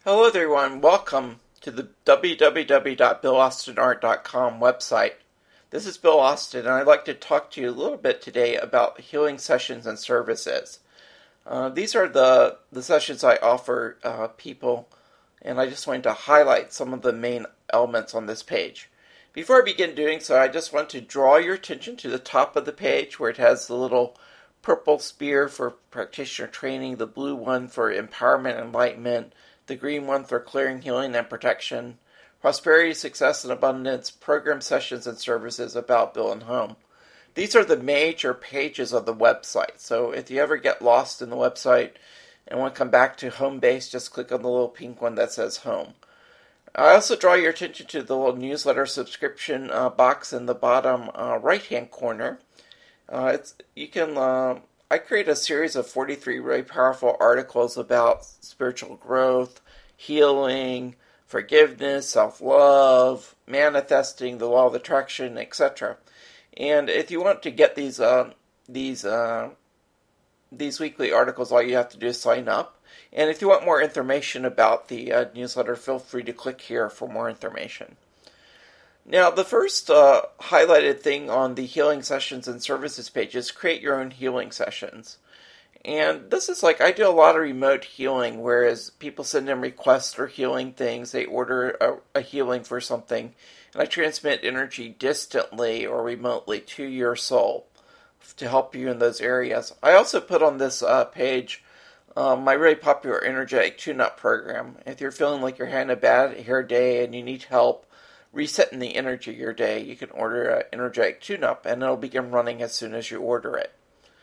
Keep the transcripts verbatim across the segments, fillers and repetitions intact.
Hello everyone, welcome to the w w w dot bill austin art dot com website. This is Bill Austin, and I'd like to talk to you a little bit today about healing sessions and services. Uh, these are the, the sessions I offer uh, people, and I just wanted to highlight some of the main elements on this page. Before I begin doing so, I just want to draw your attention to the top of the page where it has the little purple spear for practitioner training, the blue one for empowerment and enlightenment, the green one for clearing, healing, and protection, prosperity, success, and abundance, program sessions and services, about, Bill, and home. These are the major pages of the website. So if you ever get lost in the website and want to come back to home base, just click on the little pink one that says home. I also draw your attention to the little newsletter subscription uh, box in the bottom uh, right-hand corner. Uh, it's you can. Uh, I create a series of forty-three really powerful articles about spiritual growth, healing, forgiveness, self-love, manifesting, the law of attraction, et cetera. And if you want to get these uh, these uh, these weekly articles, all you have to do is sign up. And if you want more information about the uh, newsletter, feel free to click here for more information. Now, the first uh, highlighted thing on the healing sessions and services page is create your own healing sessions. And this is like, I do a lot of remote healing, whereas people send in requests for healing things, they order a, a healing for something, and I transmit energy distantly or remotely to your soul to help you in those areas. I also put on this uh, page uh, my really popular energetic tune-up program. If you're feeling like you're having a bad hair day and you need help resetting the energy of your day, you can order an energetic tune-up, and it'll begin running as soon as you order it.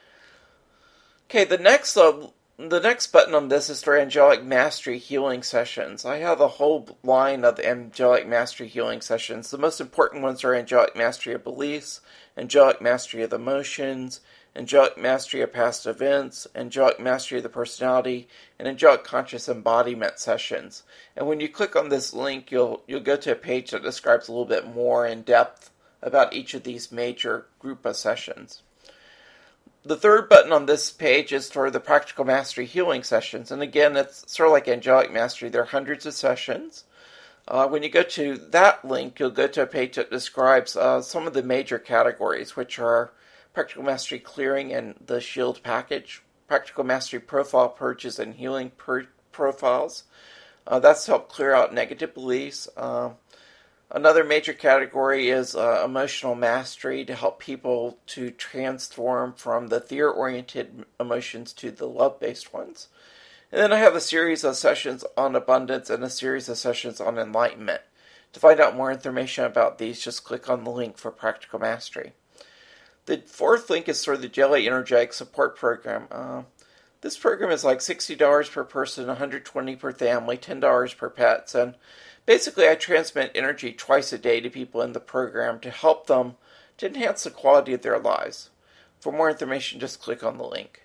Okay, the next uh, the next button on this is for Angelic Mastery Healing Sessions. I have a whole line of Angelic Mastery Healing Sessions. The most important ones are Angelic Mastery of Beliefs, Angelic Mastery of Emotions, Angelic Mastery of Past Events, Angelic Mastery of the Personality, and Angelic Conscious Embodiment Sessions. And when you click on this link, you'll you'll go to a page that describes a little bit more in depth about each of these major group of sessions. The third button on this page is for the Practical Mastery Healing Sessions. And again, it's sort of like Angelic Mastery. There are hundreds of sessions. Uh, when you go to that link, you'll go to a page that describes uh, some of the major categories, which are Practical Mastery Clearing and the Shield Package, Practical Mastery Profile Purges and Healing per- Profiles. Uh, that's to help clear out negative beliefs. Uh, another major category is uh, Emotional Mastery, to help people to transform from the fear-oriented emotions to the love-based ones. And then I have a series of sessions on abundance and a series of sessions on enlightenment. To find out more information about these, just click on the link for Practical Mastery. The fourth link is for the Jelly Energetic Support Program. Uh, this program is like sixty dollars per person, one hundred twenty dollars per family, ten dollars per pets. And basically I transmit energy twice a day to people in the program to help them to enhance the quality of their lives. For more information, just click on the link.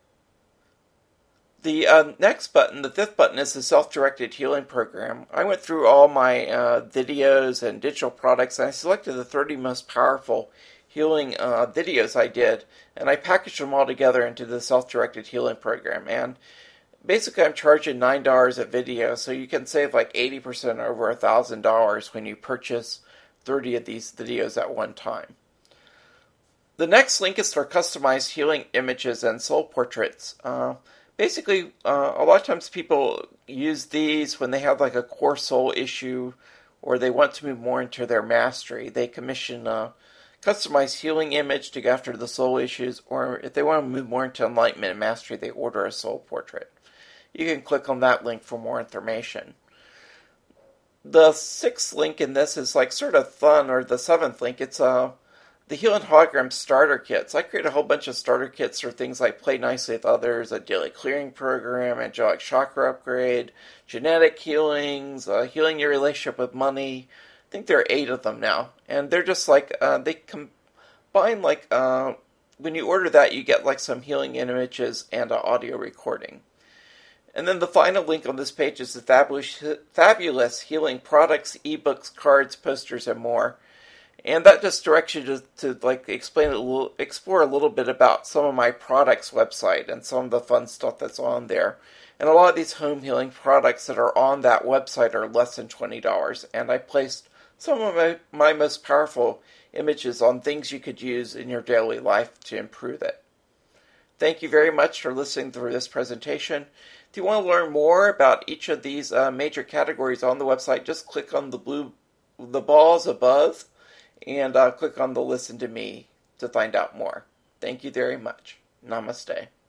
The uh, next button, the fifth button, is the Self-Directed Healing Program. I went through all my uh, videos and digital products, and I selected the thirty most powerful healing uh, videos I did, and I packaged them all together into the Self-Directed Healing Program. And basically I'm charging nine dollars a video, so you can save like eighty percent over one thousand dollars when you purchase thirty of these videos at one time. The next link is for customized healing images and soul portraits. Uh, basically, uh, a lot of times people use these when they have like a core soul issue or they want to move more into their mastery. They commission a customized healing image to go after the soul issues, or if they want to move more into enlightenment and mastery, they order a soul portrait. You can click on that link for more information. The sixth link in this is like sort of fun, or the seventh link. It's uh, the Healing Hologram starter kits. I create a whole bunch of starter kits for things like Play Nicely with Others, a daily clearing program, angelic chakra upgrade, genetic healings, uh, healing your relationship with money. I think there are eight of them now, and they're just like, uh, they combine like, uh, when you order that, you get like some healing images and an audio recording. And then the final link on this page is the fabulous, fabulous healing products, ebooks, cards, posters, and more. And that just directs you to, to like explain a little, explore a little bit about some of my products website and some of the fun stuff that's on there. And a lot of these home healing products that are on that website are less than twenty dollars. And I placed some of my, my most powerful images on things you could use in your daily life to improve it. Thank you very much for listening to this presentation. If you want to learn more about each of these uh, major categories on the website, just click on the blue the balls above and uh, click on the Listen to Me to find out more. Thank you very much. Namaste.